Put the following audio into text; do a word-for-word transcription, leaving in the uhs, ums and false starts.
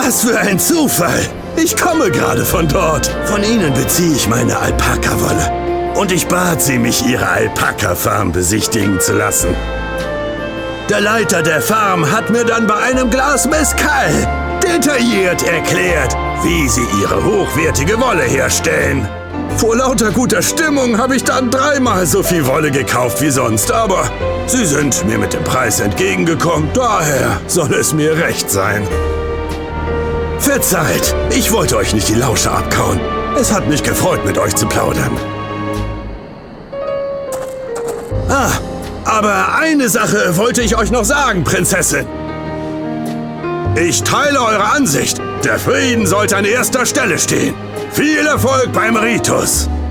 Was für ein Zufall! Ich komme gerade von dort. Von ihnen beziehe ich meine Alpaka-Wolle. Und ich bat sie, mich ihre Alpaka-Farm besichtigen zu lassen. Der Leiter der Farm hat mir dann bei einem Glas Mezcal detailliert erklärt, wie sie ihre hochwertige Wolle herstellen. Vor lauter guter Stimmung habe ich dann dreimal so viel Wolle gekauft wie sonst, aber sie sind mir mit dem Preis entgegengekommen, daher soll es mir recht sein. Verzeiht, ich wollte euch nicht die Lausche abkauen. Es hat mich gefreut, mit euch zu plaudern. Ah, aber eine Sache wollte ich euch noch sagen, Prinzessin. Ich teile eure Ansicht. Der Frieden sollte an erster Stelle stehen. Viel Erfolg beim Ritus!